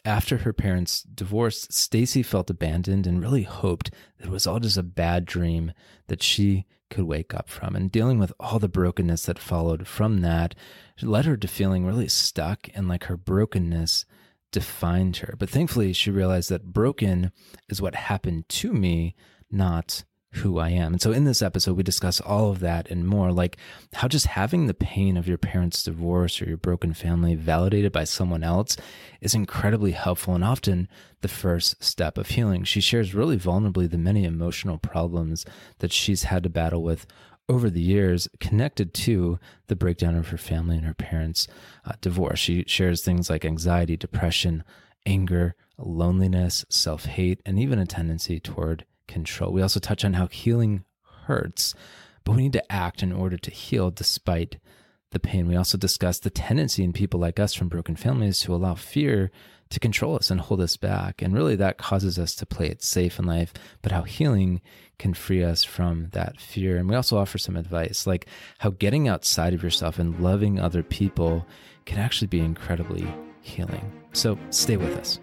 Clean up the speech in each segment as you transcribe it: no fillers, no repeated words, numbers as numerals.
After her parents divorced, Stacy felt abandoned and really hoped that it was all just a bad dream that she could wake up from. And dealing with all the brokenness that followed from that led her to feeling really stuck and like her brokenness defined her. But thankfully, she realized that broken is what happened to me, not who I am. And so in this episode, we discuss all of that and more, like how just having the pain of your parents' divorce or your broken family validated by someone else is incredibly helpful and often the first step of healing. She shares really vulnerably the many emotional problems that she's had to battle with over the years connected to the breakdown of her family and her parents' divorce. She shares things like anxiety, depression, anger, loneliness, self-hate, and even a tendency toward control. We also touch on how healing hurts, but we need to act in order to heal despite the pain. We also discuss the tendency in people like us from broken families to allow fear to control us and hold us back. And really that causes us to play it safe in life, but how healing can free us from that fear. And we also offer some advice, like how getting outside of yourself and loving other people can actually be incredibly healing. So stay with us.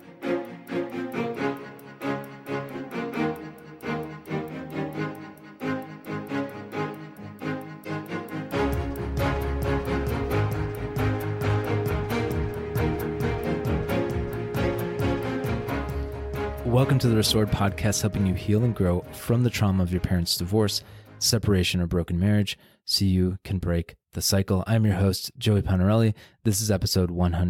Welcome to the Restored Podcast, helping you heal and grow from the trauma of your parents' divorce, separation, or broken marriage so you can break the cycle. I'm your host, Joey Panarelli. This is episode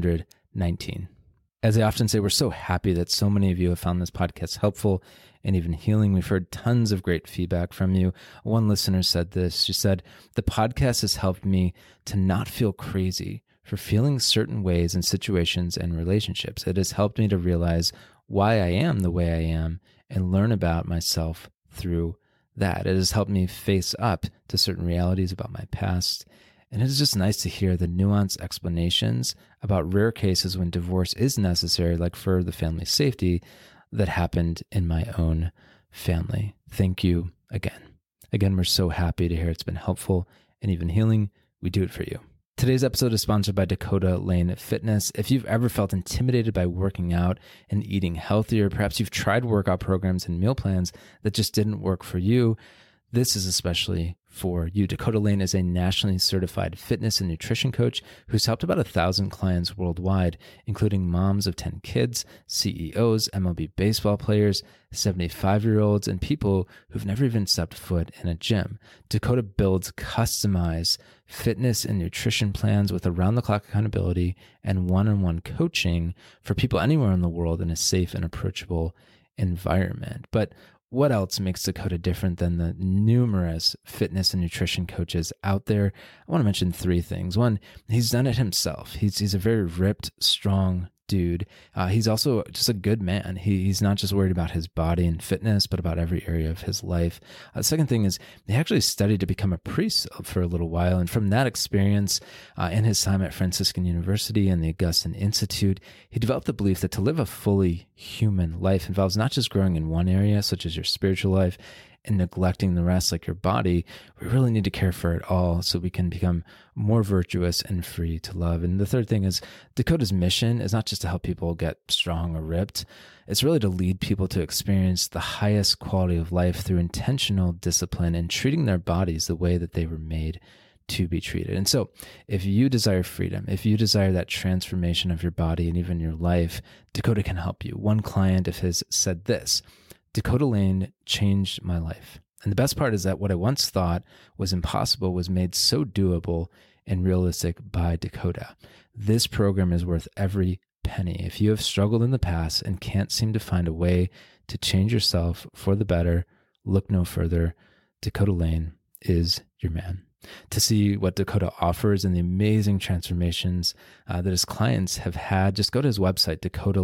119. As I often say, we're so happy that so many of you have found this podcast helpful and even healing. We've heard tons of great feedback from you. One listener said this. She said, "The podcast has helped me to not feel crazy for feeling certain ways in situations and relationships. It has helped me to realize why I am the way I am and learn about myself through that. It has helped me face up to certain realities about my past. And it is just nice to hear the nuanced explanations about rare cases when divorce is necessary, like for the family's safety, that happened in my own family. Thank you again. Again, we're so happy to hear it's been helpful and even healing. We do it for you." Today's episode is sponsored by Dakota Lane Fitness. If you've ever felt intimidated by working out and eating healthier, perhaps you've tried workout programs and meal plans that just didn't work for you, this is especially for you. Dakota Lane is a nationally certified fitness and nutrition coach who's helped about 1,000 clients worldwide, including moms of 10 kids, CEOs, MLB baseball players, 75-year-olds, and people who've never even stepped foot in a gym. Dakota builds customized fitness and nutrition plans with around-the-clock accountability and one-on-one coaching for people anywhere in the world in a safe and approachable environment. But what else makes Dakota different than the numerous fitness and nutrition coaches out there? I want to mention 3 things. One, he's done it himself. He's a very ripped, strong dude. He's also just a good man. He's not just worried about his body and fitness, but about every area of his life. The second thing is he actually studied to become a priest for a little while. And from that experience and his time at Franciscan University and the Augustine Institute, he developed the belief that to live a fully human life involves not just growing in one area, such as your spiritual life, and neglecting the rest like your body. We really need to care for it all so we can become more virtuous and free to love. And the third thing is Dakota's mission is not just to help people get strong or ripped. It's really to lead people to experience the highest quality of life through intentional discipline and treating their bodies the way that they were made to be treated. And so if you desire freedom, if you desire that transformation of your body and even your life, Dakota can help you. One client of his said this: "Dakota Lane changed my life. And the best part is that what I once thought was impossible was made so doable and realistic by Dakota. This program is worth every penny. If you have struggled in the past and can't seem to find a way to change yourself for the better, look no further. Dakota Lane is your man." To see what Dakota offers and the amazing transformations that his clients have had, just go to his website,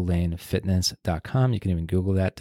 dakotalanefitness.com. You can even Google that,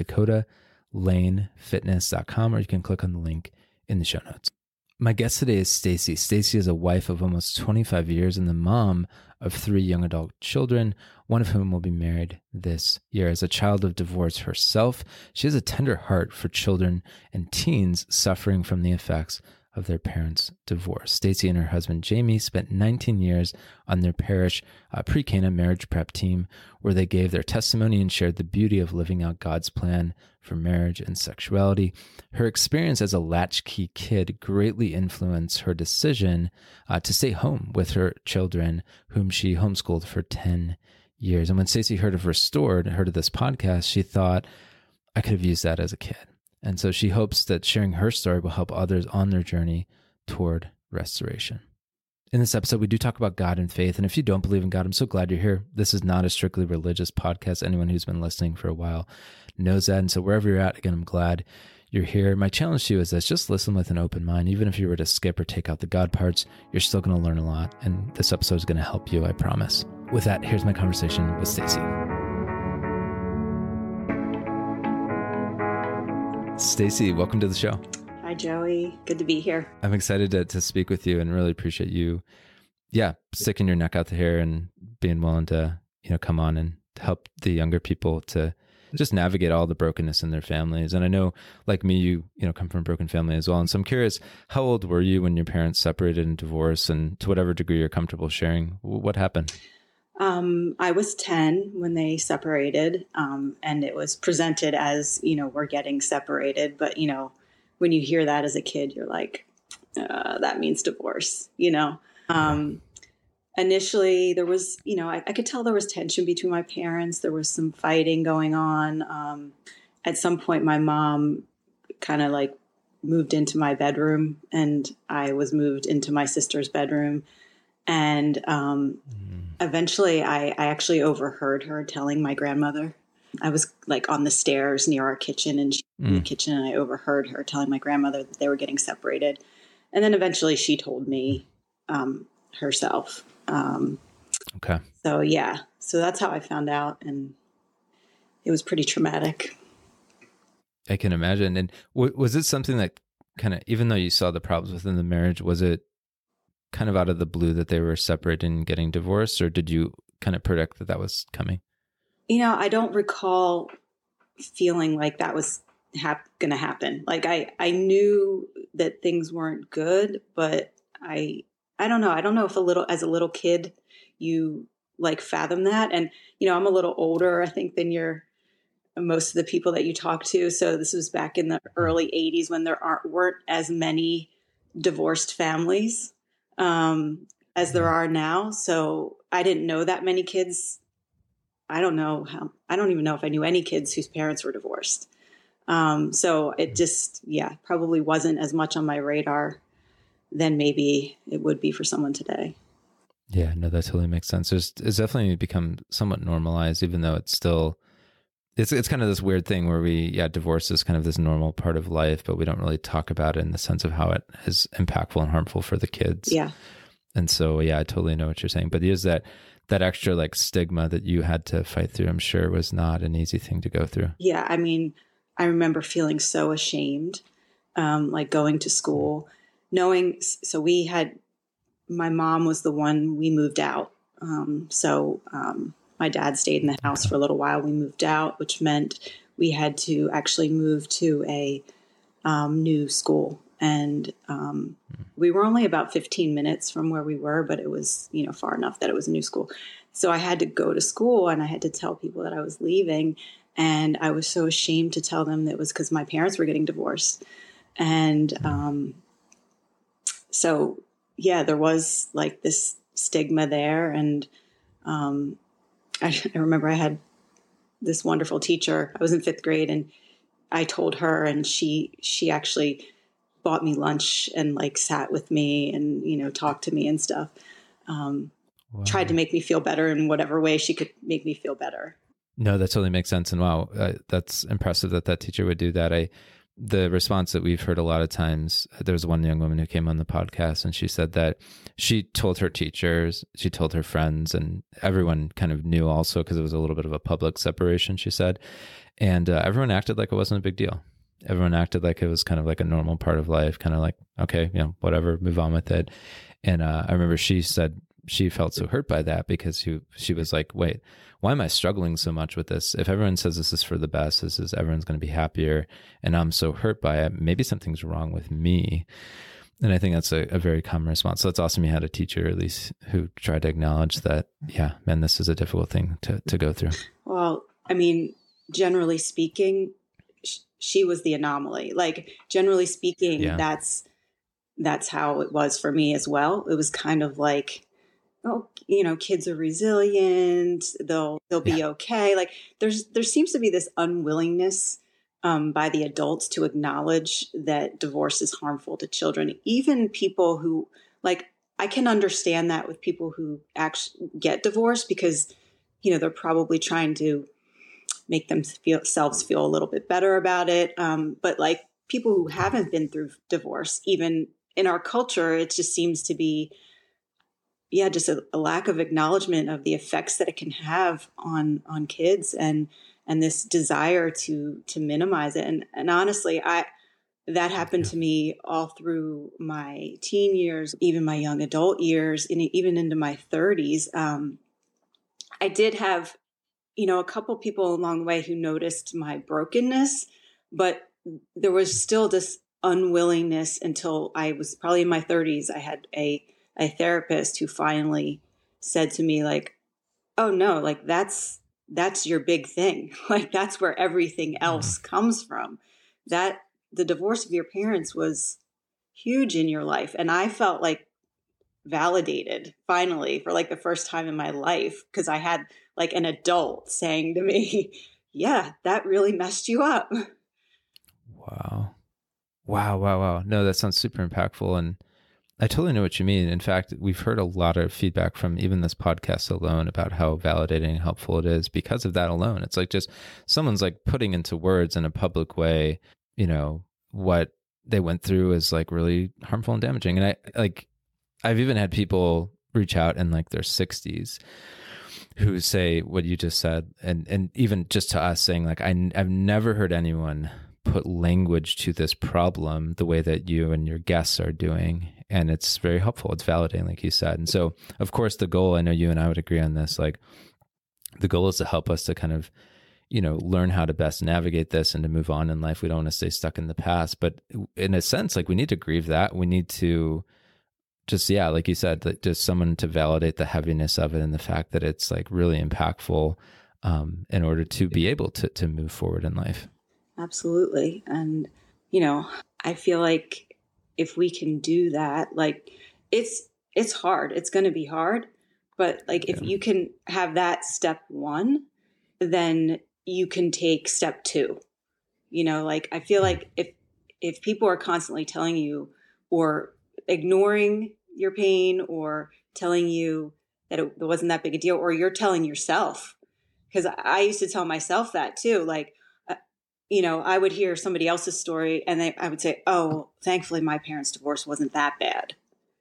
dakotalanefitness.com, or you can click on the link in the show notes. My guest today is Stacy. Stacy is a wife of almost 25 years and the mom of 3 young adult children, one of whom will be married this year. As a child of divorce herself, she has a tender heart for children and teens suffering from the effects of their parents' divorce. Stacy and her husband Jamie spent 19 years on their parish pre-Cana marriage prep team, where they gave their testimony and shared the beauty of living out God's plan for marriage and sexuality. Her experience as a latchkey kid greatly influenced her decision to stay home with her children, whom she homeschooled for 10 years. And when Stacy heard of Restored, heard of this podcast, she thought, I could have used that as a kid. And so she hopes that sharing her story will help others on their journey toward restoration. In this episode, we do talk about God and faith. And if you don't believe in God, I'm so glad you're here. This is not a strictly religious podcast. Anyone who's been listening for a while knows that. And so wherever you're at, again, I'm glad you're here. My challenge to you is this: just listen with an open mind. Even if you were to skip or take out the God parts, you're still going to learn a lot. And this episode is going to help you, I promise. With that, here's my conversation with Stacy. Stacy, welcome to the show. Hi, Joey. Good to be here. I'm excited to speak with you and really appreciate you, sticking your neck out here and being willing to, come on and help the younger people to just navigate all the brokenness in their families. And I know, like me, you come from a broken family as well. And so I'm curious, how old were you when your parents separated and divorced? And to whatever degree you're comfortable sharing, what happened? I was 10 when they separated, and it was presented as, we're getting separated. But, when you hear that as a kid, you're like, that means divorce, Initially, there was, I could tell there was tension between my parents. There was some fighting going on. At some point, my mom kind of like moved into my bedroom, and I was moved into my sister's bedroom. And eventually, I actually overheard her telling my grandmother. I was like on the stairs near our kitchen, and she was in the kitchen, and I overheard her telling my grandmother that they were getting separated. And then eventually, she told me herself. Okay. So that's how I found out, and it was pretty traumatic. I can imagine. And was it something that kind of, even though you saw the problems within the marriage, was it kind of out of the blue that they were separated and getting divorced, or did you kind of predict that was coming? I don't recall feeling like that was going to happen. Like I knew that things weren't good, but I don't know. I don't know if as a little kid, you like fathom that. And, I'm a little older, I think, than most of the people that you talk to. So this was back in the early 80s when there weren't as many divorced families as there are now. So I didn't know that many kids. I don't even know if I knew any kids whose parents were divorced. So it just, probably wasn't as much on my radar than maybe it would be for someone today. Yeah, no, that totally makes sense. It's definitely become somewhat normalized, even though it's still, it's kind of this weird thing where divorce is kind of this normal part of life, but we don't really talk about it in the sense of how it is impactful and harmful for the kids. Yeah. And so, I totally know what you're saying. But is that extra like stigma that you had to fight through, I'm sure was not an easy thing to go through. Yeah. I mean, I remember feeling so ashamed, like going to school, knowing, so my mom was the one, we moved out. My dad stayed in the house for a little while. We moved out, which meant we had to actually move to a new school. And we were only about 15 minutes from where we were, but it was, far enough that it was a new school. So I had to go to school, and I had to tell people that I was leaving. And I was so ashamed to tell them that it was because my parents were getting divorced. And there was like this stigma there. And I remember I had this wonderful teacher. I was in 5th grade, and I told her, and she actually bought me lunch and like sat with me and, talked to me and stuff. Wow. Tried to make me feel better in whatever way she could make me feel better. No, that totally makes sense. And wow, that's impressive that teacher would do that. The response that we've heard a lot of times, there was one young woman who came on the podcast, and she said that she told her teachers, she told her friends, and everyone kind of knew also because it was a little bit of a public separation, she said. And everyone acted like it wasn't a big deal. Everyone acted like it was kind of like a normal part of life, kind of like, okay, whatever, move on with it. And I remember she said she felt so hurt by that because she was like, wait, why am I struggling so much with this? If everyone says this is for the best, everyone's going to be happier, and I'm so hurt by it, maybe something's wrong with me. And I think that's a very common response. So it's awesome you had a teacher, at least, who tried to acknowledge that, yeah, man, this is a difficult thing to go through. Well, I mean, generally speaking, she was the anomaly. Like, generally speaking, Yeah. that's how it was for me as well. It was kind of like, oh, kids are resilient. They'll be okay. Like, there seems to be this unwillingness by the adults to acknowledge that divorce is harmful to children. Even people who, like, I can understand that with people who actually get divorced, because, they're probably trying to make themselves feel a little bit better about it. But like people who haven't been through divorce, even in our culture, it just seems to be, just a lack of acknowledgement of the effects that it can have on kids, and this desire to minimize it. And honestly, that happened to me all through my teen years, even my young adult years, and even into my 30s. I did have, a couple people along the way who noticed my brokenness, but there was still this unwillingness until I was probably in my 30s. I had a therapist who finally said to me, like, oh no, like that's your big thing. Like, that's where everything else comes from. That the divorce of your parents was huge in your life. And I felt like validated finally for like the first time in my life, because I had like an adult saying to me, yeah, that really messed you up. Wow. No, that sounds super impactful. And I totally know what you mean. In fact, we've heard a lot of feedback from even this podcast alone about how validating and helpful it is because of that alone. It's like just someone's like putting into words in a public way, what they went through is like really harmful and damaging. And I've even had people reach out in like their 60s who say what you just said. And even just to us saying like, I've never heard anyone put language to this problem the way that you and your guests are doing. And it's very helpful. It's validating, like you said. And so, of course, the goal, I know you and I would agree on this, like the goal is to help us to kind of, learn how to best navigate this and to move on in life. We don't want to stay stuck in the past. But in a sense, like we need to grieve that. We need to just, like you said, like just someone to validate the heaviness of it and the fact that it's like really impactful in order to be able to move forward in life. Absolutely. And, I feel like if we can do that, like it's hard, it's going to be hard, but like if you can have that step one, then you can take step two, like I feel like if people are constantly telling you or ignoring your pain or telling you that it wasn't that big a deal, or you're telling yourself, because I used to tell myself that too, like, I would hear somebody else's story and I would say, oh, thankfully my parents' divorce wasn't that bad,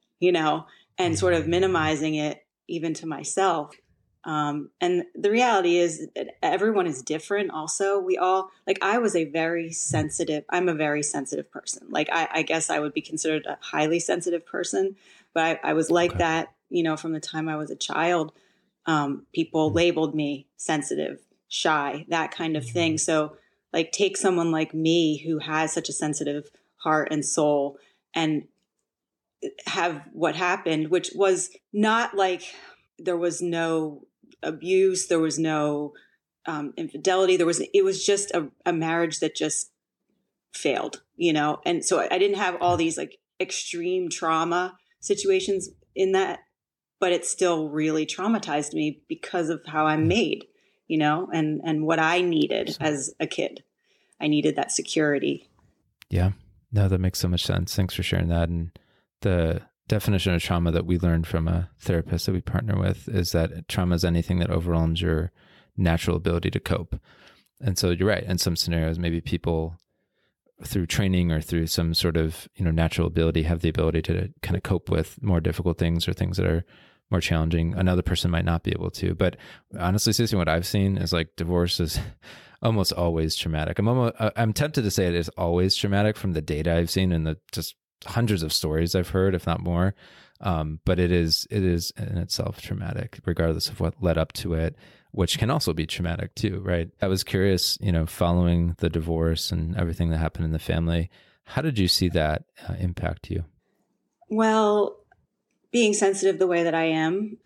and sort of minimizing it even to myself. And the reality is that everyone is different. Also, I'm a very sensitive person. Like, I guess I would be considered a highly sensitive person, but I was like that, from the time I was a child. People labeled me sensitive, shy, that kind of thing. So like take someone like me who has such a sensitive heart and soul and have what happened, which was not like there was no abuse, there was no infidelity, it was just a marriage that just failed, and so I didn't have all these like extreme trauma situations in that, but it still really traumatized me because of how I'm made, and what I needed as a kid. I needed that security. Yeah, no, that makes so much sense. Thanks for sharing that. And the definition of trauma that we learned from a therapist that we partner with is that trauma is anything that overwhelms your natural ability to cope. And so you're right. In some scenarios, maybe people through training or through some sort of, natural ability have the ability to kind of cope with more difficult things or things that are more challenging. Another person might not be able to. But honestly, Cece, what I've seen is like divorce is almost always traumatic. I'm tempted to say it is always traumatic from the data I've seen and the just hundreds of stories I've heard, if not more. But it is in itself traumatic, regardless of what led up to it, which can also be traumatic too, right? I was curious, following the divorce and everything that happened in the family, how did you see that impact you? Well, being sensitive the way that I am,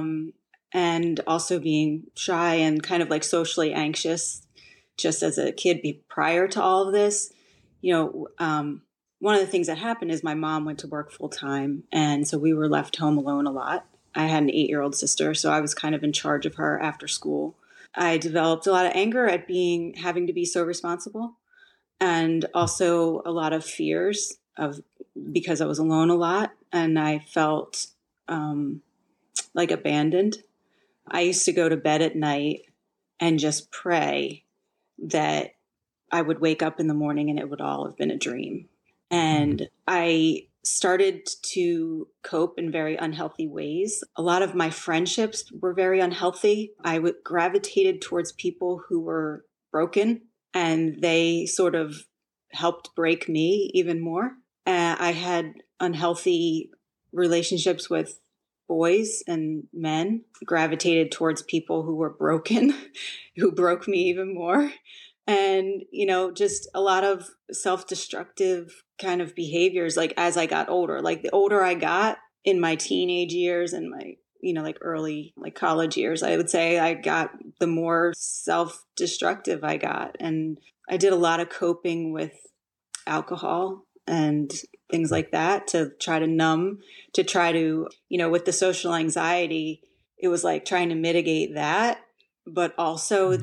and also being shy and kind of like socially anxious just as a kid prior to all of this, one of the things that happened is my mom went to work full time. And so we were left home alone a lot. I had an 8-year-old sister, so I was kind of in charge of her after school. I developed a lot of anger at having to be so responsible, and also a lot of fears because I was alone a lot and I felt like abandoned. I used to go to bed at night and just pray that I would wake up in the morning and it would all have been a dream. And I started to cope in very unhealthy ways. A lot of my friendships were very unhealthy. I gravitated towards people who were broken, and they sort of helped break me even more. I had unhealthy relationships with boys and men, gravitated towards people who were broken, who broke me even more. And, just a lot of self-destructive kind of behaviors, like as I got older, like the older I got in my teenage years and my, like early, like college years, I would say I got the more self-destructive I got. And I did a lot of coping with alcohol and things like that to try to numb, with the social anxiety, it was like trying to mitigate that, but also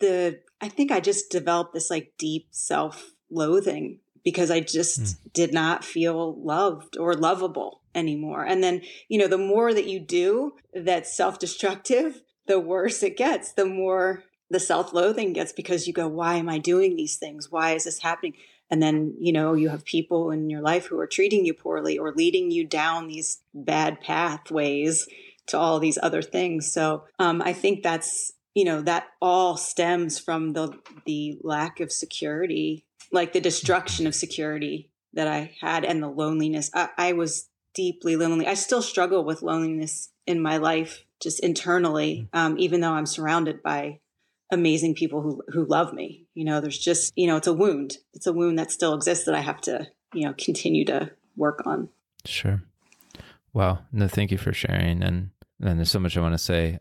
I think I just developed this like deep self-loathing because I just did not feel loved or lovable anymore. And then, the more that you do that's self-destructive, the worse it gets, the more the self-loathing gets, because you go, why am I doing these things? Why is this happening? And then, you have people in your life who are treating you poorly or leading you down these bad pathways to all these other things. So I think that's, that all stems from the lack of security, like the destruction of security that I had, and the loneliness. I was deeply lonely. I still struggle with loneliness in my life, just internally, even though I'm surrounded by amazing people who love me. There's just, it's a wound. It's a wound that still exists that I have to, continue to work on. Sure. Wow. No, thank you for sharing. And there's so much I want to say.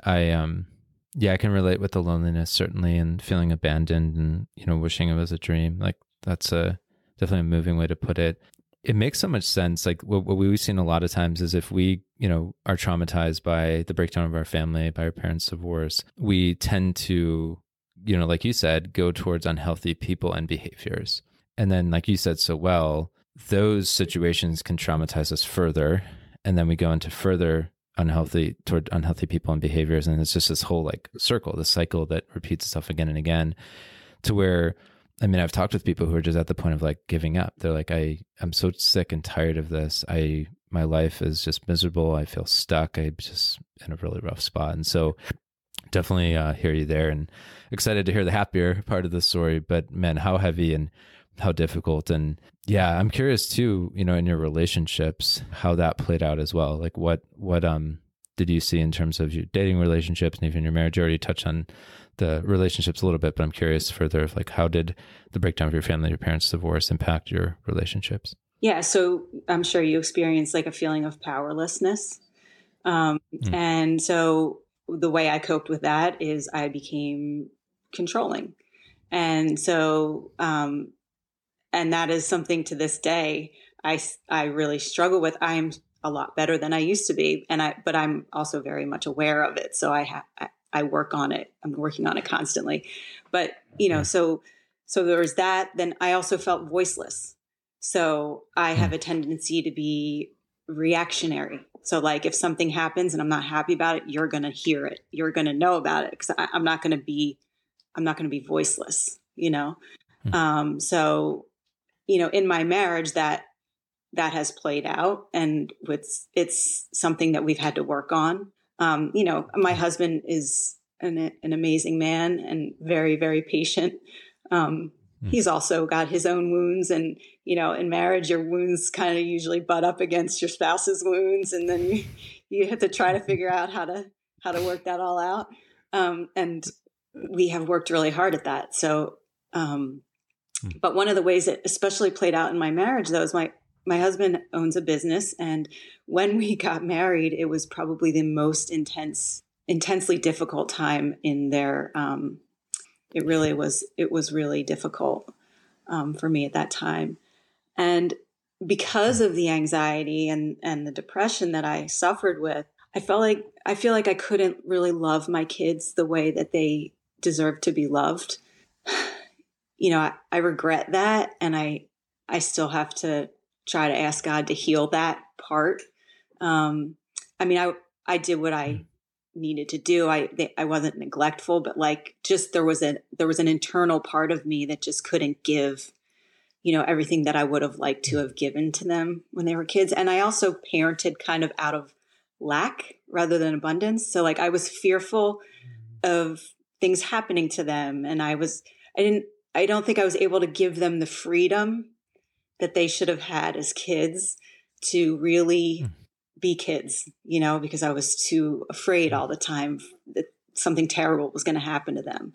I can relate with the loneliness, certainly, and feeling abandoned and, wishing it was a dream. Like that's definitely a moving way to put it. It makes so much sense. Like what we've seen a lot of times is if we, are traumatized by the breakdown of our family, by our parents' divorce, we tend to, like you said, go towards unhealthy people and behaviors. And then, like you said so well, those situations can traumatize us further. And then we go into unhealthy people and behaviors. And it's just this whole like circle, this cycle that repeats itself again and again, to where, I've talked with people who are just at the point of like giving up. They're like, I'm so sick and tired of this. My life is just miserable. I feel stuck. I'm just in a really rough spot. And so definitely hear you there, and excited to hear the happier part of the story, but man, how heavy and how difficult. And yeah, I'm curious too, in your relationships, how that played out as well. Like what did you see in terms of your dating relationships and even your marriage? You already touched on the relationships a little bit, but I'm curious further of like, how did the breakdown of your family, your parents' divorce impact your relationships? Yeah. So I'm sure you experienced like a feeling of powerlessness. And so the way I coped with that is I became controlling. And so, and that is something to this day I really struggle with. I am a lot better than I used to be. But I'm also very much aware of it. So I work on it. I'm working on it constantly. But, so there was that. Then I also felt voiceless. So I have a tendency to be reactionary. So like if something happens and I'm not happy about it, you're going to hear it. You're going to know about it, because I'm not going to be voiceless, So, in my marriage that has played out, and it's something that we've had to work on. My husband is an amazing man and very, very patient. He's also got his own wounds, and, in marriage, your wounds kind of usually butt up against your spouse's wounds. And then you have to try to figure out how to work that all out. And we have worked really hard at that. So, but one of the ways that especially played out in my marriage, though, is my husband owns a business, and when we got married, it was probably the most intensely difficult time in their, it was really difficult for me at that time. And because of the anxiety and the depression that I suffered with, I feel like I couldn't really love my kids the way that they deserve to be loved. I regret that. And I still have to try to ask God to heal that part. I did what I needed to do. I wasn't neglectful, but like just there was an internal part of me that just couldn't give, everything that I would have liked to have given to them when they were kids. And I also parented kind of out of lack rather than abundance. So like I was fearful of things happening to them. And I don't think I was able to give them the freedom that they should have had as kids to really be kids, because I was too afraid all the time that something terrible was going to happen to them.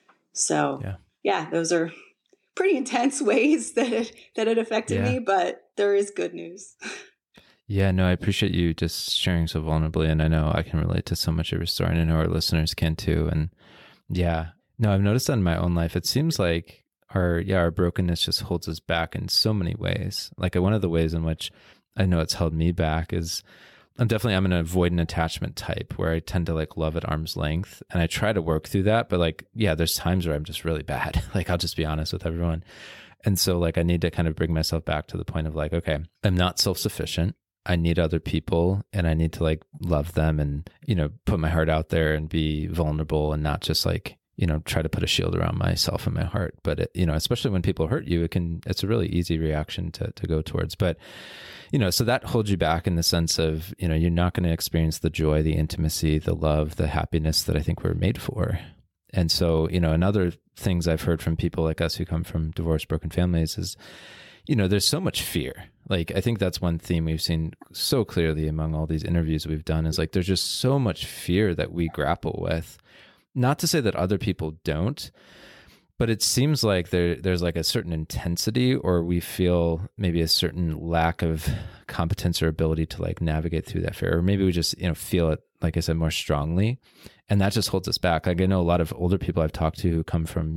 So yeah, those are pretty intense ways that it affected me, but there is good news. Yeah, no, I appreciate you just sharing so vulnerably. And I know I can relate to so much of your story, and I know our listeners can too. And yeah, no, I've noticed that in my own life. It seems like our brokenness just holds us back in so many ways. Like one of the ways in which I know it's held me back is I'm an avoidant attachment type where I tend to like love at arm's length, and I try to work through that. But like, yeah, there's times where I'm just really bad. Like, I'll just be honest with everyone. And so like, I need to kind of bring myself back to the point of like, okay, I'm not self-sufficient. I need other people, and I need to like love them and, put my heart out there and be vulnerable and not just like, try to put a shield around myself and my heart. But especially when people hurt you, it's a really easy reaction to go towards. But, so that holds you back in the sense of, you're not going to experience the joy, the intimacy, the love, the happiness that I think we're made for. And so, and other things I've heard from people like us who come from divorced, broken families is, there's so much fear. Like, I think that's one theme we've seen so clearly among all these interviews we've done is like, there's just so much fear that we grapple with. Not to say that other people don't, but it seems like there's like a certain intensity, or we feel maybe a certain lack of competence or ability to like navigate through that fear, or maybe we just, feel it, like I said, more strongly. And that just holds us back. Like I know a lot of older people I've talked to who come from,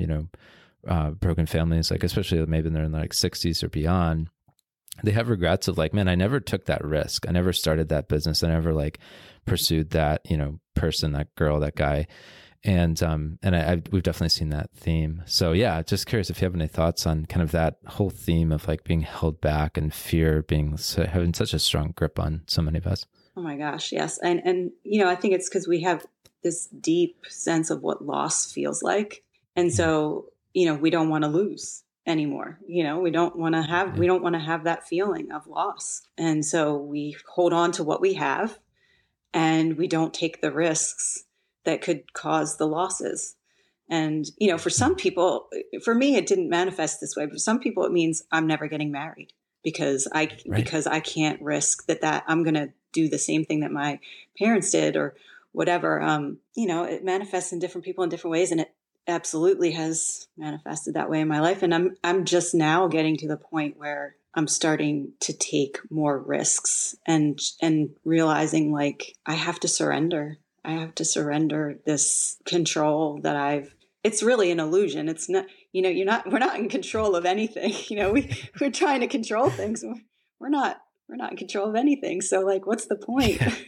broken families, like especially maybe they're in like 60s or beyond, they have regrets of like, man, I never took that risk. I never started that business. I never like pursued that, person, that girl, that guy. And we've definitely seen that theme. So yeah, just curious if you have any thoughts on kind of that whole theme of like being held back and fear having such a strong grip on so many of us. Oh my gosh. Yes. And I think it's because we have this deep sense of what loss feels like. And so, we don't want to lose anymore. We don't want to have that feeling of loss. And so we hold on to what we have, and we don't take the risks that could cause the losses. And, for some people, for me, it didn't manifest this way. For some people, it means I'm never getting married because I can't risk that I'm going to do the same thing that my parents did or whatever. It manifests in different people in different ways. And it absolutely has manifested that way in my life. And I'm just now getting to the point where I'm starting to take more risks and realizing like I have to surrender. I have to surrender this control that it's really an illusion. It's not, we're not in control of anything. We're trying to control things. We're not in control of anything. So like, what's the point? Yeah.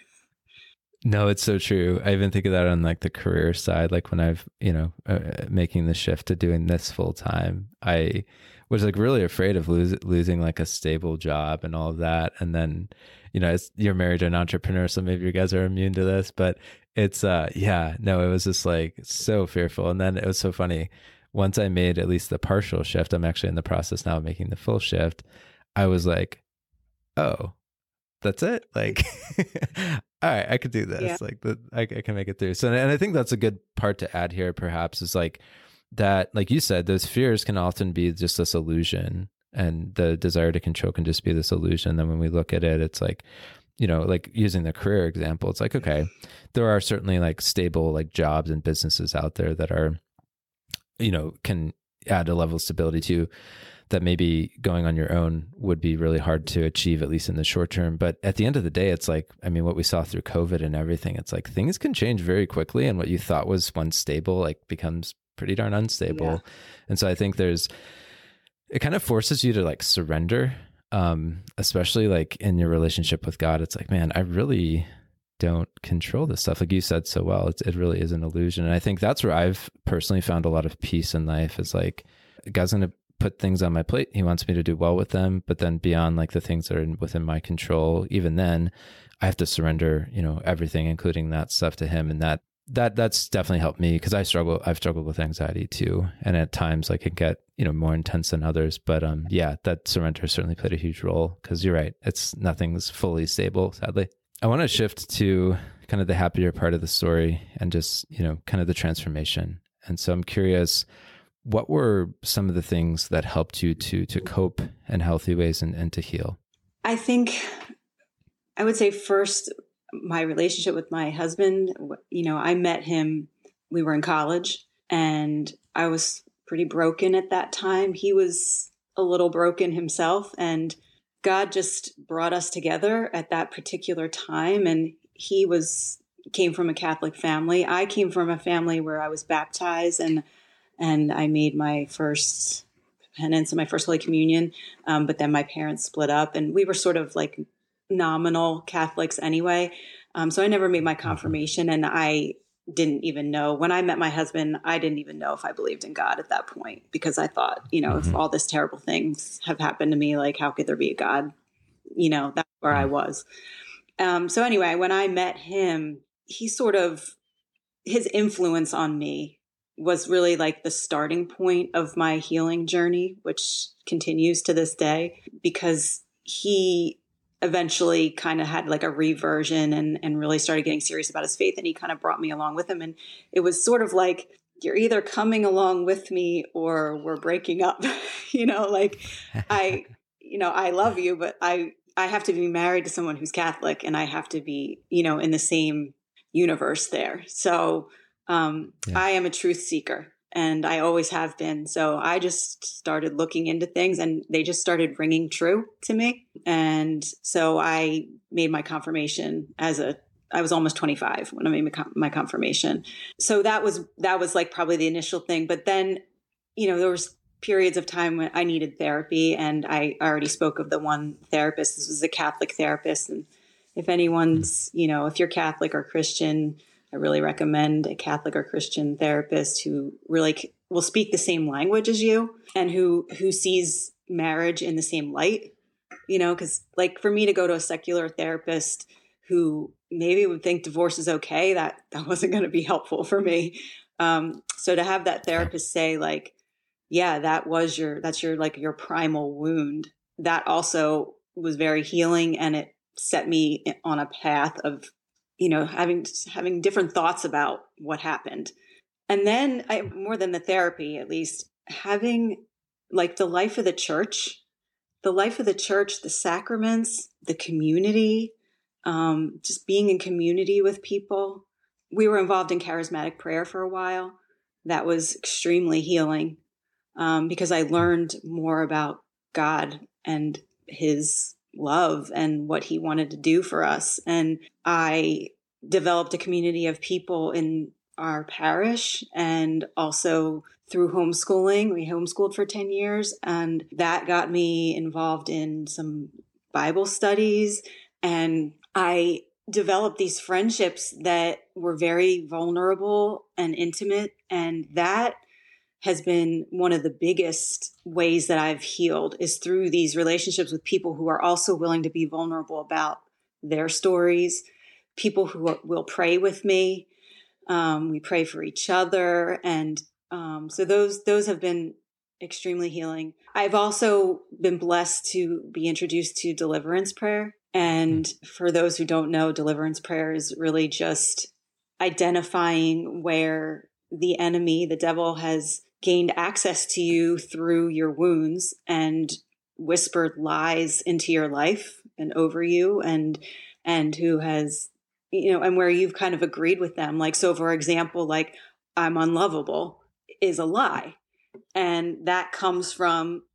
No, it's so true. I even think of that on like the career side. Like when I've, making the shift to doing this full time, I was like really afraid of losing like a stable job and all of that. And then, you're married to an entrepreneur, so maybe you guys are immune to this, but it's, it was just like so fearful. And then it was so funny. Once I made at least the partial shift, I'm actually in the process now of making the full shift. I was like, oh, that's it. Like, all right, I could do this. Yeah. Like I can make it through. So, and I think that's a good part to add here, perhaps, is like that, like you said, those fears can often be just this illusion, and the desire to control can just be this illusion. Then when we look at it, it's like, like using the career example, it's like, okay, there are certainly like stable like jobs and businesses out there that are, can add a level of stability to you. that maybe going on your own would be really hard to achieve, at least in the short term. But at the end of the day, it's like, I mean, what we saw through COVID and everything, it's like things can change very quickly. And what you thought was once stable, like becomes pretty darn unstable. Yeah. And so I think it kind of forces you to like surrender, especially like in your relationship with God. It's like, man, I really don't control this stuff. Like you said so well, it really is an illusion. And I think that's where I've personally found a lot of peace in life, is like, God's going to put things on my plate. He wants me to do well with them. But then beyond like the things that are within my control, even then I have to surrender, everything, including that stuff, to him. And that's definitely helped me, because I've struggled with anxiety too. And at times like it can get, more intense than others. But that surrender certainly played a huge role, because you're right. Nothing's fully stable, sadly. I want to shift to kind of the happier part of the story and just, kind of the transformation. And so I'm curious, what were some of the things that helped you to cope in healthy ways and to heal? I think I would say first, my relationship with my husband. I met him, we were in college, and I was pretty broken at that time. He was a little broken himself, and God just brought us together at that particular time. And he came from a Catholic family. I came from a family where I was baptized, and I made my first penance and my first Holy Communion. But then my parents split up, and we were sort of like nominal Catholics anyway. So I never made my confirmation, and I didn't even know. When I met my husband, I didn't even know if I believed in God at that point, because I thought, if all this terrible things have happened to me, like how could there be a God? That's where I was. So anyway, when I met him, his influence on me was really like the starting point of my healing journey, which continues to this day, because he eventually kind of had like a reversion and really started getting serious about his faith. And he kind of brought me along with him. And it was sort of like, you're either coming along with me or we're breaking up, I love you, but I have to be married to someone who's Catholic, and I have to be, in the same universe there. So I am a truth seeker, and I always have been. So I just started looking into things, and they just started ringing true to me. And so I made my confirmation I was almost 25 when I made my confirmation. So that was like probably the initial thing. But then, there was periods of time when I needed therapy, and I already spoke of the one therapist. This was a Catholic therapist. And if anyone's, if you're Catholic or Christian, I really recommend a Catholic or Christian therapist who really will speak the same language as you, and who sees marriage in the same light, because like for me to go to a secular therapist who maybe would think divorce is okay, that wasn't going to be helpful for me. So to have that therapist say like, yeah, that's your primal wound, that also was very healing. And it set me on a path of, having different thoughts about what happened. And then more than the therapy, at least, having like the life of the church, the sacraments, the community, just being in community with people. We were involved in charismatic prayer for a while. That was extremely healing, because I learned more about God and his love and what he wanted to do for us. And I developed a community of people in our parish, and also through homeschooling. We homeschooled for 10 years, and that got me involved in some Bible studies. And I developed these friendships that were very vulnerable and intimate. And that has been one of the biggest ways that I've healed, is through these relationships with people who are also willing to be vulnerable about their stories, people who will pray with me. We pray for each other. And so those have been extremely healing. I've also been blessed to be introduced to deliverance prayer. And for those who don't know, deliverance prayer is really just identifying where the enemy, the devil, has gained access to you through your wounds and whispered lies into your life and over you, and who has, and where you've kind of agreed with them. Like, so for example, like, I'm unlovable is a lie. And that comes from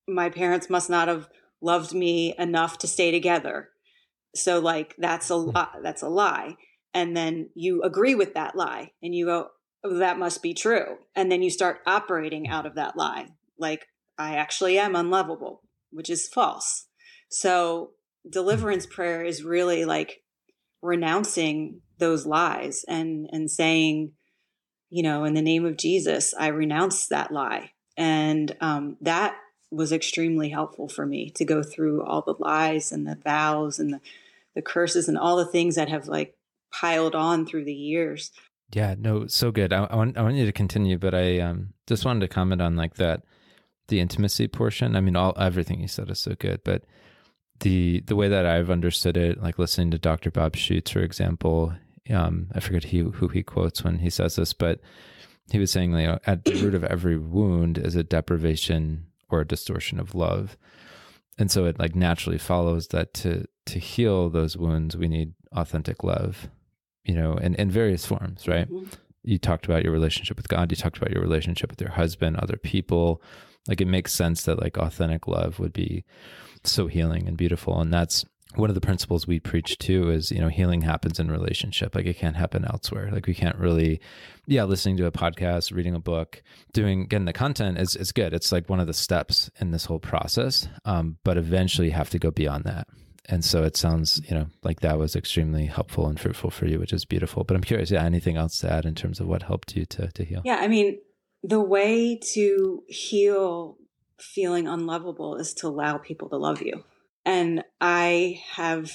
my parents must not have loved me enough to stay together. So like, that's a lie. And then you agree with that lie and you go, oh, that must be true. And then you start operating out of that lie. Like, I actually am unlovable, which is false. So deliverance prayer is really like renouncing those lies and saying, you know, in the name of Jesus, I renounce that lie. And that was extremely helpful for me to go through all the lies and the vows and the curses and all the things that have like piled on through the years. Yeah, no, so good. I want you to continue, but I just wanted to comment on like that, the intimacy portion. I mean, everything you said is so good, but the way that I've understood it, like listening to Dr. Bob Schuchts, for example, I forget who he quotes when he says this, but he was saying, you know, at the root of every wound is a deprivation or a distortion of love. And so it like naturally follows that to heal those wounds, we need authentic love, you know, in various forms, right? Mm-hmm. You talked about your relationship with God. You talked about your relationship with your husband, other people. Like it makes sense that like authentic love would be so healing and beautiful. And that's one of the principles we preach too is, you know, healing happens in relationship. Like it can't happen elsewhere. Like we can't really, listening to a podcast, reading a book, getting the content is good. It's like one of the steps in this whole process. But eventually you have to go beyond that. And so it sounds, you know, like that was extremely helpful and fruitful for you, which is beautiful. But I'm curious, anything else to add in terms of what helped you to heal? Yeah, I mean, the way to heal feeling unlovable is to allow people to love you. And I have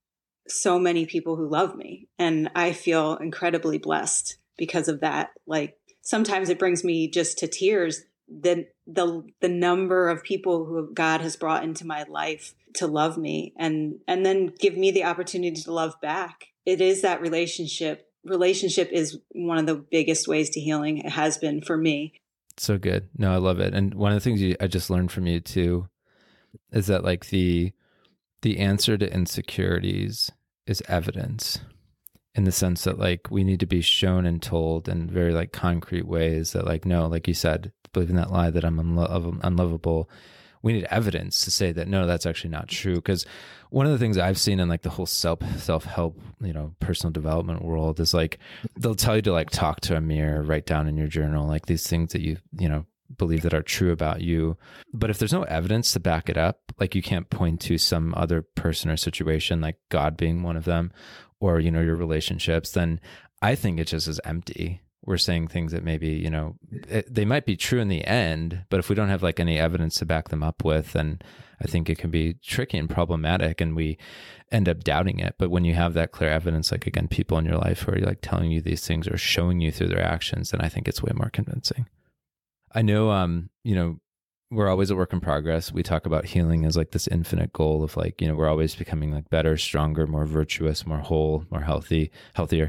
so many people who love me, and I feel incredibly blessed because of that. Like sometimes it brings me just to tears, the number of people who God has brought into my life to love me and then give me the opportunity to love back. It is that relationship. Relationship is one of the biggest ways to healing. It has been for me. So good. No, I love it. And one of the things I just learned from you too is that like the answer to insecurities is evidence, in the sense that like we need to be shown and told in very like concrete ways that like, no, like you said, believing that lie that I'm unlovable, we need evidence to say that, no, that's actually not true. Because one of the things I've seen in like the whole self-help, you know, personal development world is like, they'll tell you to like talk to a mirror, write down in your journal, like these things that you know, believe that are true about you. But if there's no evidence to back it up, like you can't point to some other person or situation, like God being one of them, or, you know, your relationships, then I think it just is empty. We're saying things that maybe, you know, they might be true in the end, but if we don't have like any evidence to back them up with, then I think it can be tricky and problematic and we end up doubting it. But when you have that clear evidence, like again, people in your life who are like telling you these things or showing you through their actions, then I think it's way more convincing. I know, you know, we're always a work in progress. We talk about healing as like this infinite goal of like, you know, we're always becoming like better, stronger, more virtuous, more whole, more healthier.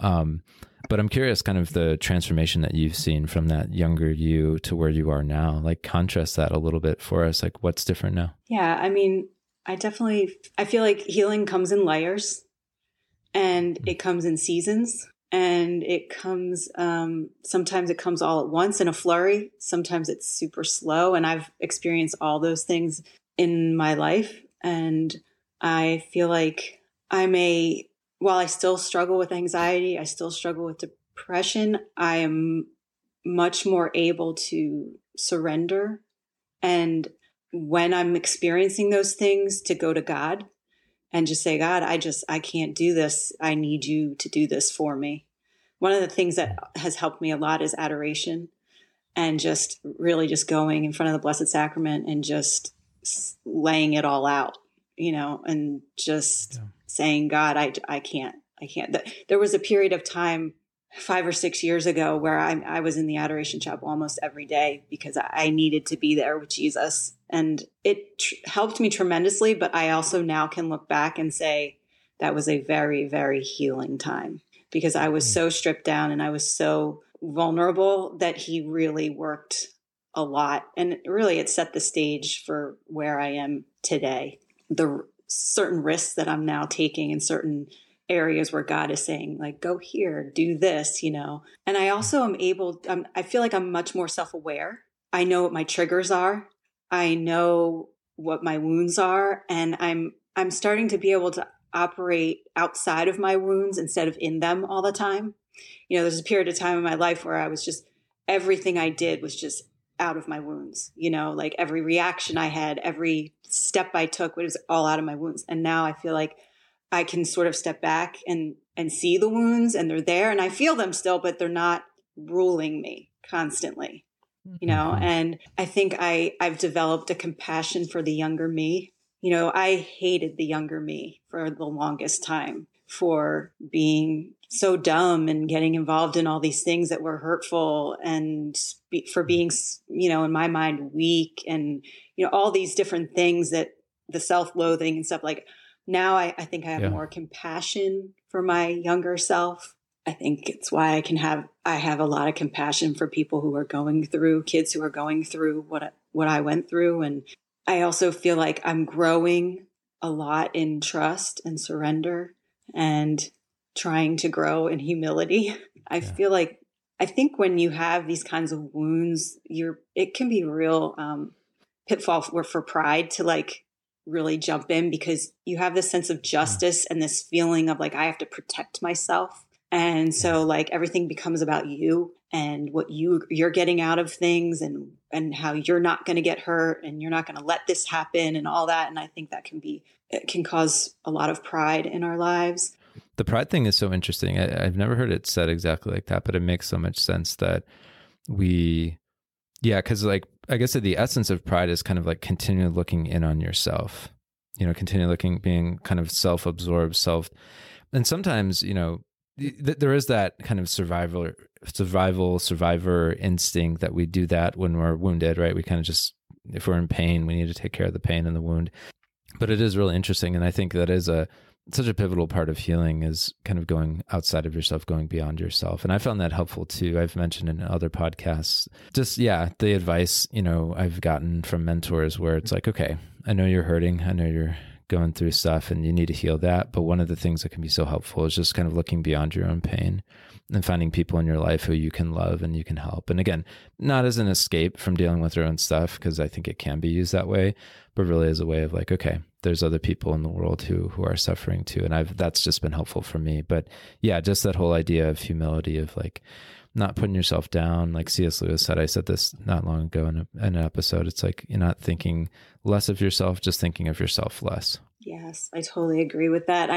But I'm curious kind of the transformation that you've seen from that younger you to where you are now. Like contrast that a little bit for us. Like what's different now? Yeah, I mean, I feel like healing comes in layers and it comes in seasons. And it comes, sometimes it comes all at once in a flurry. Sometimes it's super slow. And I've experienced all those things in my life. And I feel like while I still struggle with anxiety, I still struggle with depression, I am much more able to surrender. And when I'm experiencing those things, to go to God and just say, God, I can't do this. I need you to do this for me. One of the things that has helped me a lot is adoration and just really just going in front of the Blessed Sacrament and just laying it all out, you know, and just saying, God, I can't. There was a period of time 5 or 6 years ago where I was in the Adoration Chapel almost every day because I needed to be there with Jesus. And it helped me tremendously. But I also now can look back and say that was a very, very healing time because I was so stripped down and I was so vulnerable that he really worked a lot. And really it set the stage for where I am today. The certain risks that I'm now taking in certain areas where God is saying, like, go here, do this, you know. And I also am I feel like I'm much more self-aware. I know what my triggers are. I know what my wounds are, and I'm starting to be able to operate outside of my wounds instead of in them all the time. There's a period of time in my life where I was just, everything I did was just out of my wounds, like every reaction I had, every step I took was all out of my wounds. And now I feel like I can sort of step back and see the wounds, and they're there and I feel them still, but they're not ruling me constantly, and I think I've developed a compassion for the younger me. I hated the younger me for the longest time for being so dumb and getting involved in all these things that were hurtful, and for being, in my mind, weak, and, all these different things, that the self-loathing and stuff. Like, now I think I have more compassion for my younger self. I think it's why I have a lot of compassion for people who are going through, kids who are going through what I went through. And I also feel like I'm growing a lot in trust and surrender, and trying to grow in humility. I think when you have these kinds of wounds, it can be a real pitfall for pride to like really jump in, because you have this sense of justice and this feeling of like, I have to protect myself. And so like everything becomes about you and what you're getting out of things, and how you're not going to get hurt, and you're not going to let this happen, and all that. And I think that it can cause a lot of pride in our lives. The pride thing is so interesting. I've never heard it said exactly like that, but it makes so much sense that because like, I guess the essence of pride is kind of like continually looking in on yourself, continually being kind of self-absorbed, and sometimes, there is that kind of survivor instinct that we do that when we're wounded, right? We kind of just, if we're in pain, we need to take care of the pain and the wound. But it is really interesting. And I think that is such a pivotal part of healing, is kind of going outside of yourself, going beyond yourself. And I found that helpful too. I've mentioned in other podcasts, just, the advice, I've gotten from mentors where it's like, okay, I know you're hurting. I know you're going through stuff and you need to heal that. But one of the things that can be so helpful is just kind of looking beyond your own pain and finding people in your life who you can love and you can help. And again, not as an escape from dealing with your own stuff, because I think it can be used that way, but really as a way of like, okay, there's other people in the world who are suffering too. And that's just been helpful for me. But yeah, just that whole idea of humility, of like not putting yourself down. Like C.S. Lewis said, I said this not long ago in an episode, it's like, you're not thinking less of yourself, just thinking of yourself less. Yes, I totally agree with that.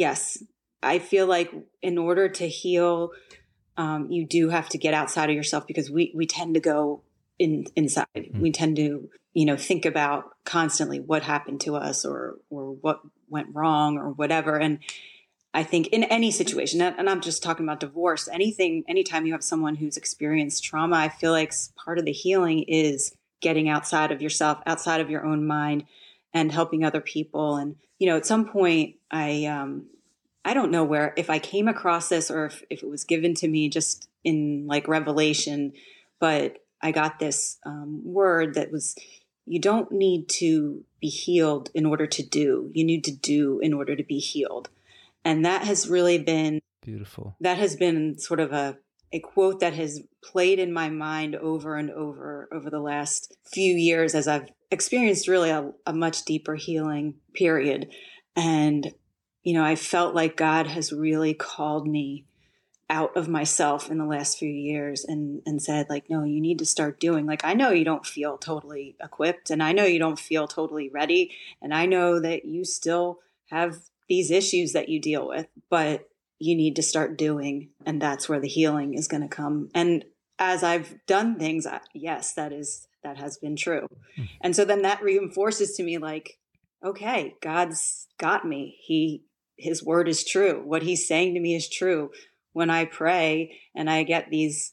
I feel like in order to heal, you do have to get outside of yourself, because we tend to go inside. Mm-hmm. We tend to, think about constantly what happened to us, or what went wrong, or whatever. And I think in any situation, and I'm just talking about divorce, anytime you have someone who's experienced trauma, I feel like part of the healing is getting outside of yourself, outside of your own mind, and helping other people. And, at some point I don't know if I came across this, or if it was given to me just in like revelation, but I got this word that was, you don't need to be healed in order to do. You need to do in order to be healed. And that has really been beautiful. That has been sort of a quote that has played in my mind over and over the last few years, as I've experienced really a much deeper healing period. And, I felt like God has really called me out of myself in the last few years, and said like, no, you need to start doing. Like, I know you don't feel totally equipped, and I know you don't feel totally ready, and I know that you still have these issues that you deal with, but you need to start doing. And that's where the healing is going to come. And as I've done things, yes, that has been true. Mm-hmm. And so then that reinforces to me like, okay, God's got me. His word is true. What he's saying to me is true. When I pray and I get these,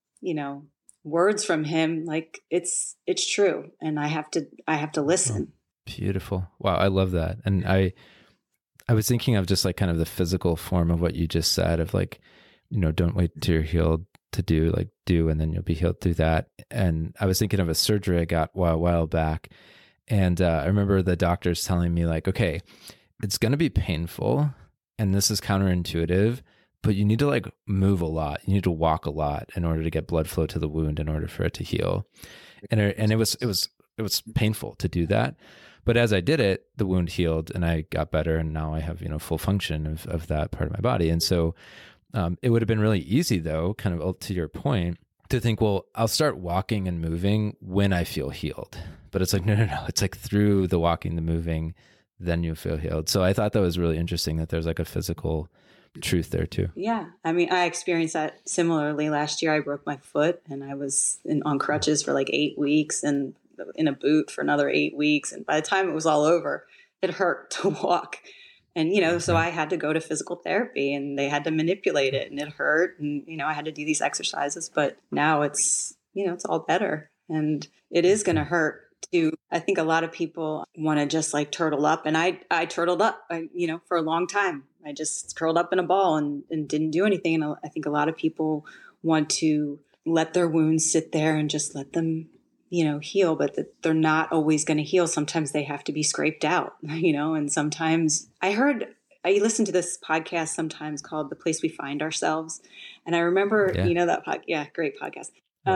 words from him, like it's true. And I have to listen. Oh, beautiful. Wow. I love that. And I was thinking of just like kind of the physical form of what you just said, of like, don't wait till you're healed to do, like do, and then you'll be healed through that. And I was thinking of a surgery I got a while back. And I remember the doctors telling me like, okay, it's going to be painful and this is counterintuitive, but you need to like move a lot. You need to walk a lot in order to get blood flow to the wound in order for it to heal. And it was it was painful to do that. But as I did it, the wound healed and I got better. And now I have, full function of that part of my body. And so it would have been really easy though, kind of to your point, to think, well, I'll start walking and moving when I feel healed. But it's like, no. It's like through the walking, the moving, then you feel healed. So I thought that was really interesting that there's like a physical truth there too. Yeah. I mean, I experienced that similarly. Last year I broke my foot and I was on crutches for like 8 weeks and in a boot for another 8 weeks. And by the time it was all over, it hurt to walk. And, so I had to go to physical therapy and they had to manipulate it and it hurt. And, I had to do these exercises, but now it's, it's all better and it is going to hurt too. I think a lot of people want to just like turtle up, and I turtled up, for a long time. I just curled up in a ball and didn't do anything. And I think a lot of people want to let their wounds sit there and just let them, heal, but that they're not always going to heal. Sometimes they have to be scraped out, and sometimes I listen to this podcast sometimes called The Place We Find Ourselves. And I remember, that great podcast.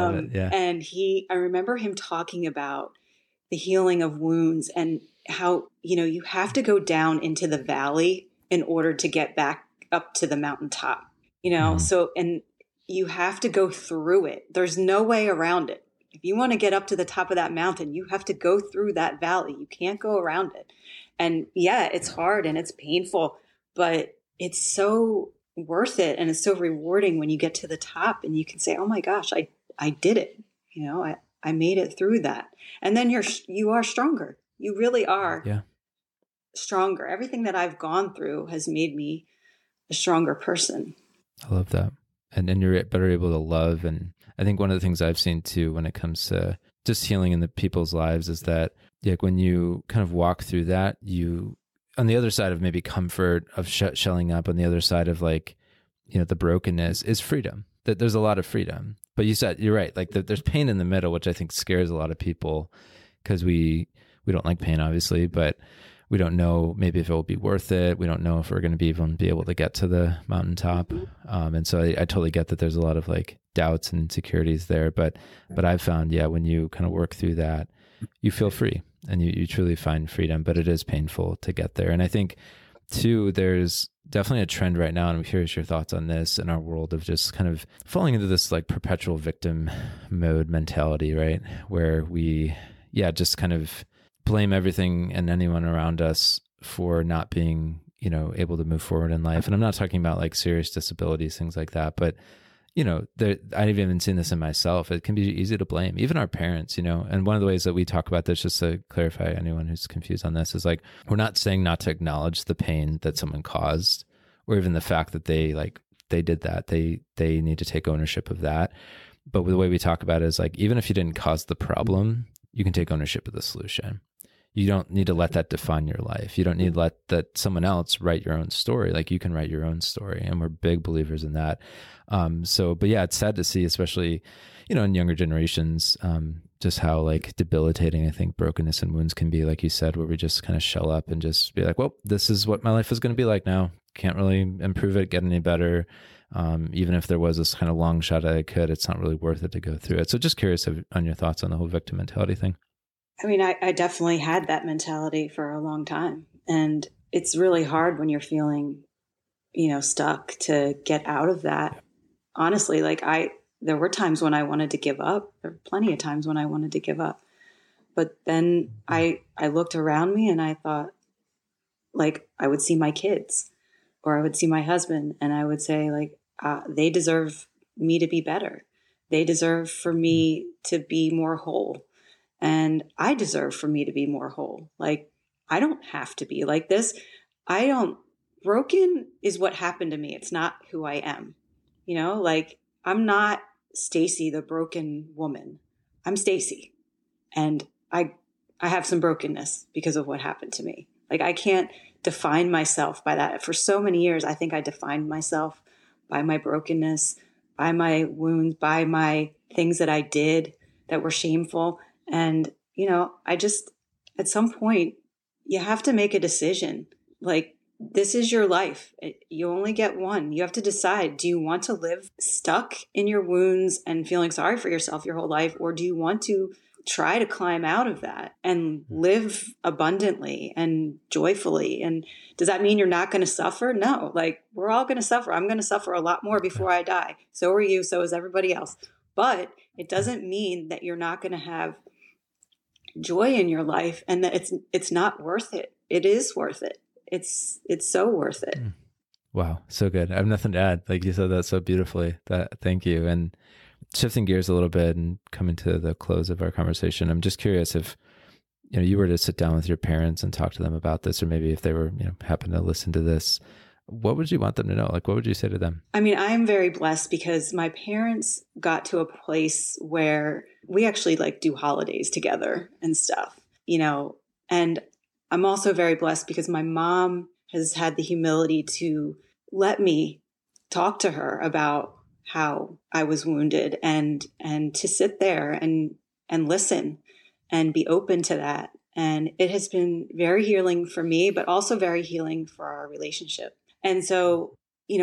And I remember him talking about the healing of wounds and how, you have to go down into the valley in order to get back up to the mountaintop, so, and you have to go through it. There's no way around it. If you want to get up to the top of that mountain, you have to go through that valley. You can't go around it. And yeah, it's hard and it's painful, but it's so worth it. And it's so rewarding when you get to the top and you can say, oh my gosh, I did it. I made it through that. And then you are stronger. You really are stronger. Everything that I've gone through has made me a stronger person. I love that. And you're better able to love. And I think one of the things I've seen too, when it comes to just healing in the people's lives, is that like when you kind of walk through that, you, on the other side of maybe comfort of shelling up, on the other side of like, the brokenness is freedom. That there's a lot of freedom. But you're right. Like there's pain in the middle, which I think scares a lot of people because we don't like pain, obviously, but we don't know maybe if it will be worth it. We don't know if we're going to even be able to get to the mountaintop. And so I totally get that there's a lot of like doubts and insecurities there. But I've found, when you kind of work through that, you feel free and you truly find freedom, but it is painful to get there. And I think too, there's definitely a trend right now, and I'm curious your thoughts on this, in our world of just kind of falling into this like perpetual victim mode mentality, right? Where we, just kind of blame everything and anyone around us for not being, able to move forward in life. And I'm not talking about like serious disabilities, things like that, but I've even seen this in myself. It can be easy to blame even our parents, and one of the ways that we talk about this, just to clarify anyone who's confused on this, is like, we're not saying not to acknowledge the pain that someone caused, or even the fact that they did that. They need to take ownership of that. But the way we talk about it is like, even if you didn't cause the problem, you can take ownership of the solution. You don't need to let that define your life. You don't need to let that someone else write your own story. Like you can write your own story, and we're big believers in that. But it's sad to see, especially, in younger generations, just how like debilitating I think brokenness and wounds can be, like you said, where we just kind of shell up and just be like, well, this is what my life is going to be like now. Can't really improve it, get any better. Even if there was this kind of long shot that I could, it's not really worth it to go through it. So just curious on your thoughts on the whole victim mentality thing. I mean, I definitely had that mentality for a long time. And it's really hard when you're feeling, stuck, to get out of that. Honestly, there were times when I wanted to give up. There were plenty of times when I wanted to give up. But then I looked around me and I thought, like, I would see my kids or I would see my husband and I would say, like, they deserve me to be better. They deserve for me to be more whole. And I deserve for me to be more whole. Like, I don't have to be like this. Broken is what happened to me. It's not who I am. Like, I'm not Stacy, the broken woman. I'm Stacy. And I have some brokenness because of what happened to me. Like, I can't define myself by that. For so many years, I think I defined myself by my brokenness, by my wounds, by my things that I did that were shameful. And, I just, at some point, you have to make a decision. Like, this is your life. You only get one. You have to decide, do you want to live stuck in your wounds and feeling sorry for yourself your whole life? Or do you want to try to climb out of that and live abundantly and joyfully. And does that mean you're not going to suffer? No, like we're all going to suffer. I'm going to suffer a lot more before I die. So are you. So is everybody else. But it doesn't mean that you're not going to have joy in your life and that it's not worth it. It is worth it. It's so worth it. Wow. So good. I have nothing to add. Like you said that so beautifully. Thank you. And shifting gears a little bit and coming to the close of our conversation, I'm just curious if, you were to sit down with your parents and talk to them about this, or maybe if they were, happen to listen to this, what would you want them to know? Like, what would you say to them? I mean, I'm very blessed because my parents got to a place where we actually like do holidays together and stuff, and I'm also very blessed because my mom has had the humility to let me talk to her about how I was wounded and to sit there and listen and be open to that. And it has been very healing for me, but also very healing for our relationship. And so,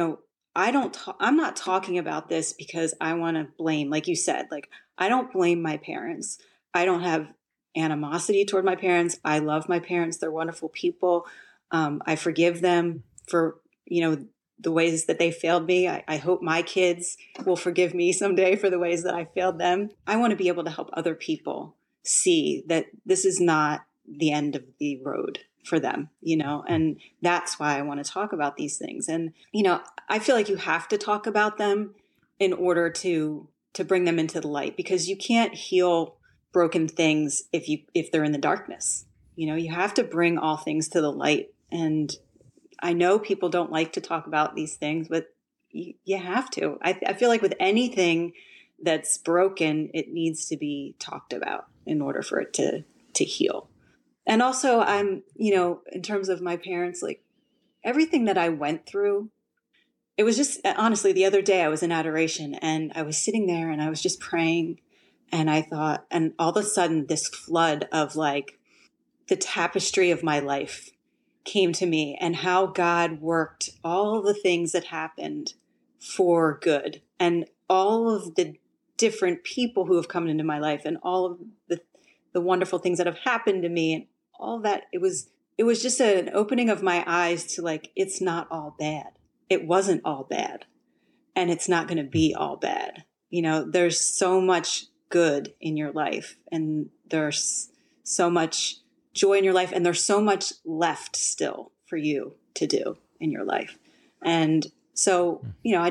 I'm not talking about this because I want to blame, like you said, like I don't blame my parents. I don't have animosity toward my parents. I love my parents. They're wonderful people. I forgive them for, the ways that they failed me. I hope my kids will forgive me someday for the ways that I failed them. I want to be able to help other people see that this is not the end of the road for them, and that's why I want to talk about these things. And, I feel like you have to talk about them in order to bring them into the light, because you can't heal broken things if they're in the darkness. You have to bring all things to the light. And I know people don't like to talk about these things, but you have to. I feel like with anything that's broken, it needs to be talked about in order for it to heal. And also I'm, in terms of my parents, like everything that I went through, it was just, honestly, the other day I was in adoration and I was sitting there and I was just praying, and I thought, and all of a sudden this flood of like the tapestry of my life came to me, and how God worked all the things that happened for good, and all of the different people who have come into my life, and all of the wonderful things that have happened to me, and all that. It was just an opening of my eyes to like, it's not all bad. It wasn't all bad, and it's not going to be all bad. There's so much good in your life, and there's so much joy in your life, and there's so much left still for you to do in your life. And so,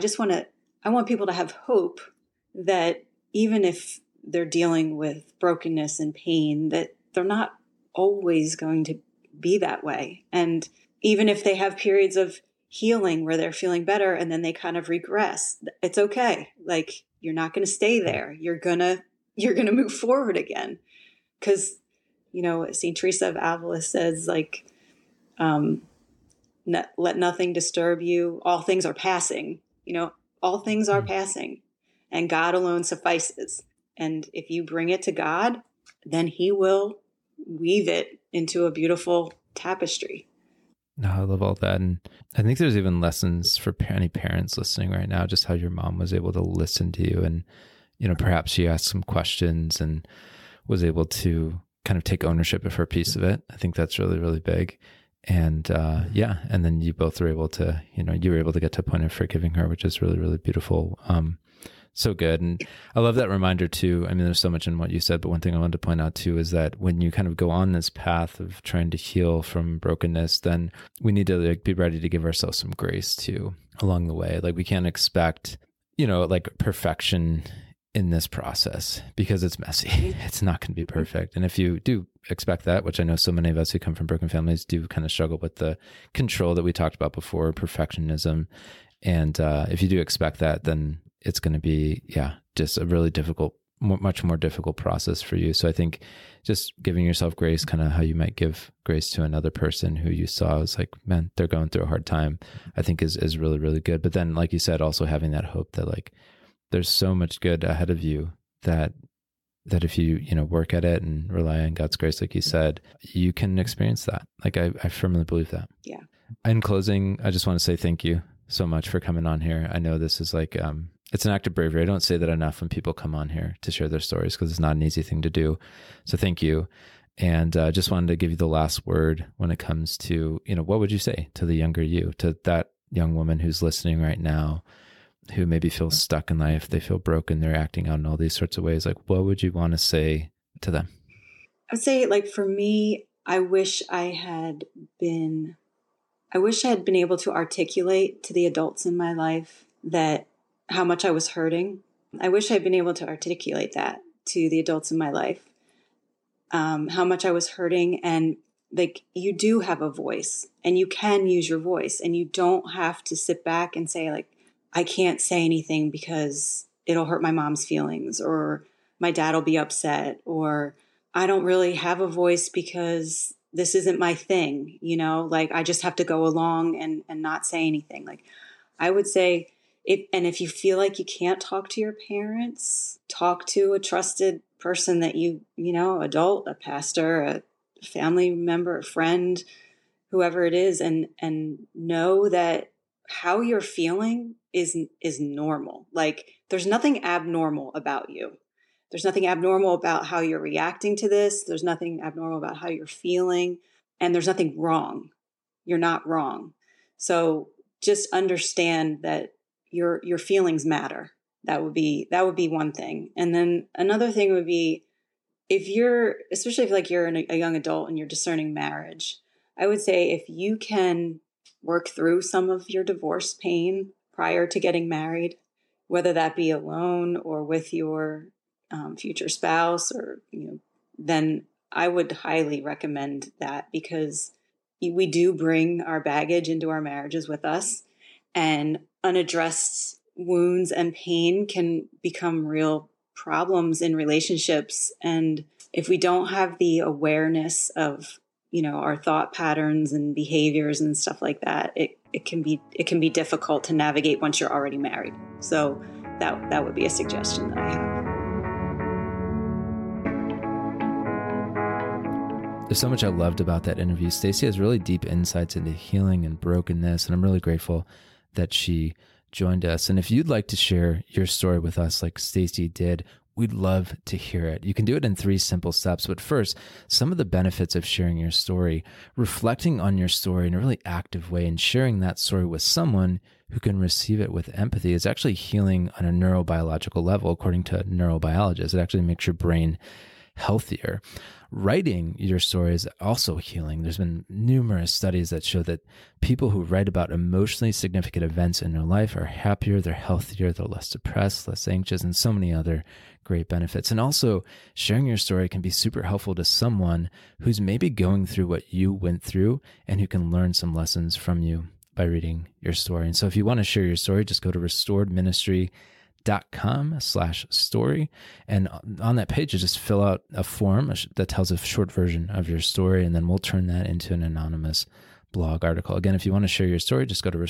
I want people to have hope that even if they're dealing with brokenness and pain, that they're not always going to be that way. And even if they have periods of healing where they're feeling better and then they kind of regress, it's okay. Like, you're not going to stay there. You're going to move forward again. Because, St. Teresa of Avila says, like, let nothing disturb you. All things are passing. All things are passing, and God alone suffices. And if you bring it to God, then He will weave it into a beautiful tapestry. No, I love all that. And I think there's even lessons for any parents listening right now, just how your mom was able to listen to you. And, perhaps she asked some questions and was able to kind of take ownership of her piece of it. I think that's really, really big. And and then you both were able to, you were able to get to a point of forgiving her, which is really, really beautiful. So good. And I love that reminder too. I mean, there's so much in what you said, but one thing I wanted to point out too is that when you kind of go on this path of trying to heal from brokenness, then we need to be ready to give ourselves some grace too along the way. Like, we can't expect, perfection in this process, because it's messy. It's not going to be perfect. And if you do expect that, which I know so many of us who come from broken families do kind of struggle with the control that we talked about before, perfectionism. And if you do expect that, then it's going to be, just a really difficult, much more difficult process for you. So I think just giving yourself grace, kind of how you might give grace to another person who you saw as like, man, they're going through a hard time, I think is really, really good. But then, like you said, also having that hope that like, there's so much good ahead of you that if you, work at it and rely on God's grace, like you said, you can experience that. Like, I firmly believe that. Yeah. In closing, I just want to say thank you so much for coming on here. I know this is like, It's an act of bravery. I don't say that enough when people come on here to share their stories because it's not an easy thing to do. So thank you. And just wanted to give you the last word when it comes to, what would you say to the younger you, to that young woman who's listening right now, who maybe feels stuck in life, they feel broken, they're acting out in all these sorts of ways. Like, what would you want to say to them? I would say, like, for me, I wish I had been able to articulate to the adults in my life that how much I was hurting. I wish I'd been able to articulate that to the adults in my life, how much I was hurting. And like, you do have a voice and you can use your voice, and you don't have to sit back and say, like, I can't say anything because it'll hurt my mom's feelings, or my dad will be upset, or I don't really have a voice because this isn't my thing, like I just have to go along and not say anything. Like, I would say, if you feel like you can't talk to your parents, talk to a trusted person that adult, a pastor, a family member, a friend, whoever it is, and know that how you're feeling is normal. Like, there's nothing abnormal about you. There's nothing abnormal about how you're reacting to this. There's nothing abnormal about how you're feeling, and there's nothing wrong. You're not wrong. So just understand that your feelings matter. That would be one thing. And then another thing would be, especially if you're a young adult and you're discerning marriage, I would say if you can work through some of your divorce pain prior to getting married, whether that be alone or with your future spouse, or, then I would highly recommend that, because we do bring our baggage into our marriages with us, and unaddressed wounds and pain can become real problems in relationships. And if we don't have the awareness of, our thought patterns and behaviors and stuff like that, it can be difficult to navigate once you're already married. So that would be a suggestion that I have. There's so much I loved about that interview. Stacey has really deep insights into healing and brokenness, and I'm really grateful that she joined us. And if you'd like to share your story with us like Stacey did, we'd love to hear it. You can do it in 3 simple steps. But first, some of the benefits of sharing your story, reflecting on your story in a really active way and sharing that story with someone who can receive it with empathy is actually healing on a neurobiological level. According to neurobiologists, it actually makes your brain healthier. Writing your story is also healing. There's been numerous studies that show that people who write about emotionally significant events in their life are happier, they're healthier, they're less depressed, less anxious, and so many other great benefits. And also, sharing your story can be super helpful to someone who's maybe going through what you went through and who can learn some lessons from you by reading your story. And so if you want to share your story, just go to restoredministry.com/story. And on that page, you just fill out a form that tells a short version of your story, and then we'll turn that into an anonymous blog article. Again, if you want to share your story, just go to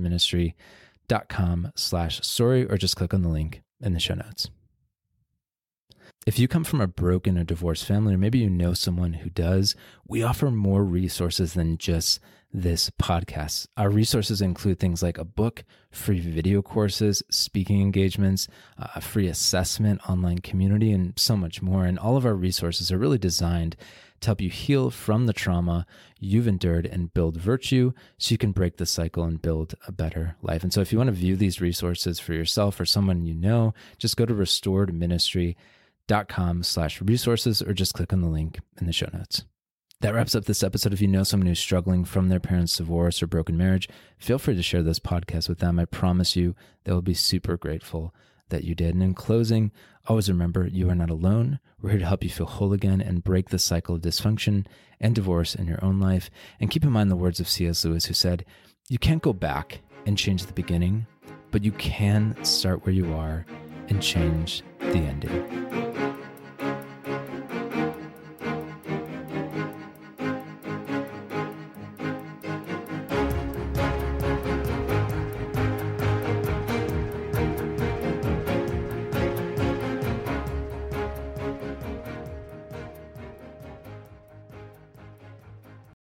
restoredministry.com/story, or just click on the link in the show notes. If you come from a broken or divorced family, or maybe you know someone who does, we offer more resources than just this podcast. Our resources include things like a book, free video courses, speaking engagements, a free assessment, online community, and so much more. And all of our resources are really designed to help you heal from the trauma you've endured and build virtue so you can break the cycle and build a better life. And so if you want to view these resources for yourself or someone you know, just go to restoredministry.com/resources, or just click on the link in the show notes. That wraps up this episode. If you know someone who's struggling from their parents' divorce or broken marriage, feel free to share this podcast with them. I promise you they will be super grateful that you did. And in closing, always remember, you are not alone. We're here to help you feel whole again and break the cycle of dysfunction and divorce in your own life. And keep in mind the words of C.S. Lewis, who said, you can't go back and change the beginning, but you can start where you are and change the ending.